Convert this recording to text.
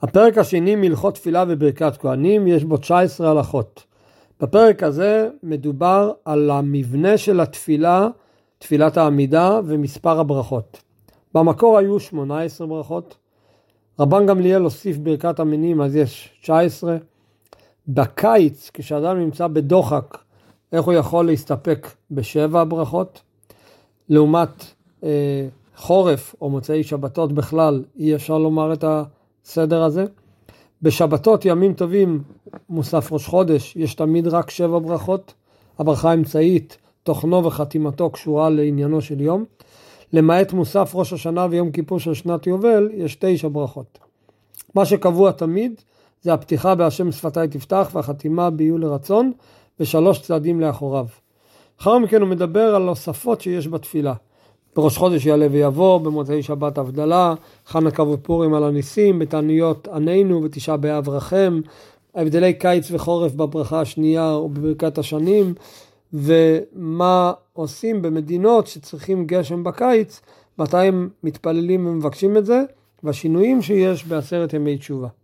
הפרק השני מלכות תפילה וברכת כהנים, יש בו 19 הלכות. בפרק הזה מדובר על המבנה של התפילה, תפילת העמידה ומספר הברכות. במקור היו 18 ברכות, רבן גמליאל הוסיף ברכת המינים, אז יש 19. בקיץ, כשאדם נמצא בדוחק, איך הוא יכול להסתפק ב7 ברכות? לעומת חורף או מוצאי שבתות בכלל, אי אפשר לומר את הסדר הזה. בשבתות, ימים טובים, מוסף ראש חודש, יש תמיד רק 7 ברכות. הברכה האמצעית, תוכנו וחתימתו קשורה לעניינו של יום. למעט מוסף ראש השנה ויום כיפור של שנת יובל, יש 9 ברכות. מה שקבוע תמיד, זה הפתיחה בהשם שפתי תפתח והחתימה ביהיו לרצון, ו3 צעדים לאחוריו. אחר מכן הוא מדבר על הוספות שיש בתפילה. בראש חודש יעלה ויבוא, במוצאי שבת הבדלה, חנוכה ופורים על הניסים, בתעניות ענינו ותשעה באב רחם, הבדלי קיץ וחורף בברכה השנייה ובברכת השנים, ומה עושים במדינות שצריכים גשם בקיץ, מתי הם מתפללים ומבקשים את זה, והשינויים שיש ב10 ימי תשובה.